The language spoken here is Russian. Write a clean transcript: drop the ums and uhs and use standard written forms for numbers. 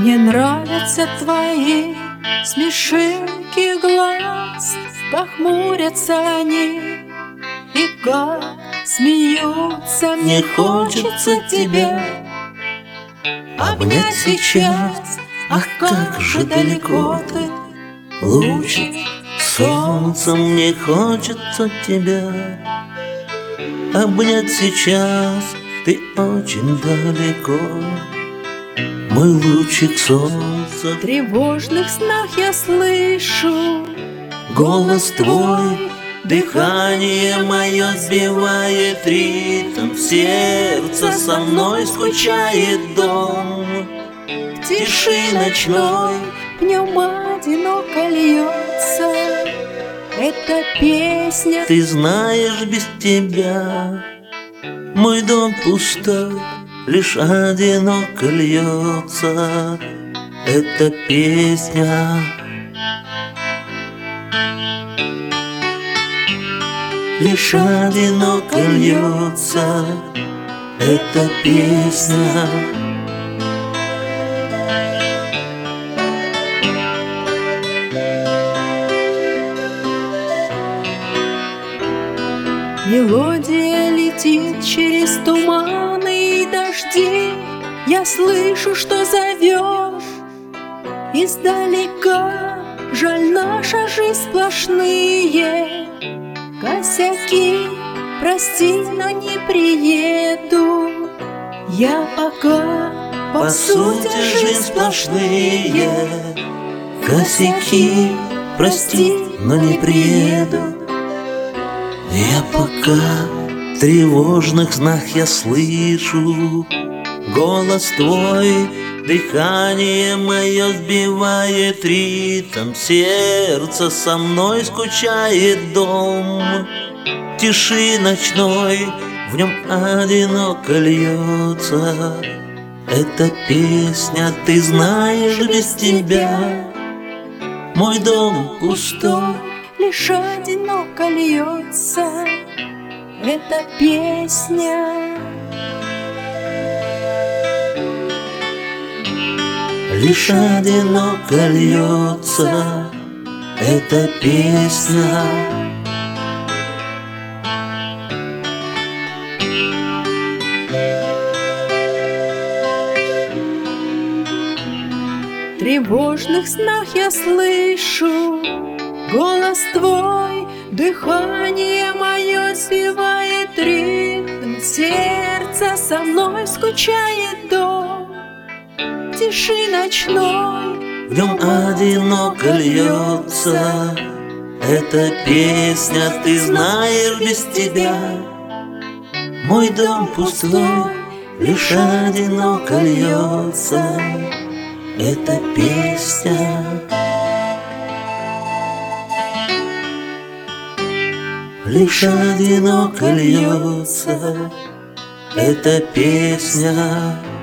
Мне нравятся твои смешинки глаз, как хмурятся они и как смеются. Мне хочется тебя обнять сейчас. Ах, как же далеко ты, лучик солнца. Мне хочется тебя обнять сейчас. Ты очень далеко, мой лучик солнца. В тревожных снах я слышу голос твой, дыхание мое сбивает ритм. Сердце со мной скучает дом. в тиши ночной, в нем одиноко льется эта песня. Ты знаешь, без тебя мой дом пустой, лишь одиноко льется эта песня. Лишь одиноко льется эта песня. Мелодия летит через туманы и дожди. Я слышу, что зовешь издалека. Жаль, наша жизнь сплошные косяки. Прости, но не приеду я пока. По сути, жизнь сплошные косяки. Прости, но не приеду я пока. В тревожных снах я слышу голос твой, дыхание мое сбивает ритм. Сердце со мной скучает дом. В тиши ночной, в нем одиноко льется эта песня. Ты знаешь, без тебя мой дом пустой, лишь одиноко льется эта песня. лишь одиноко льется эта песня. В тревожных снах я слышу голос твой, дыхание мое сбивает ритм. Сердце со мной скучает дом. В тиши ночной, в нем одиноко льется эта песня. Ты знаешь, без тебя мой дом пустой, лишь одиноко льется эта песня. Лишь одиноко льется эта песня.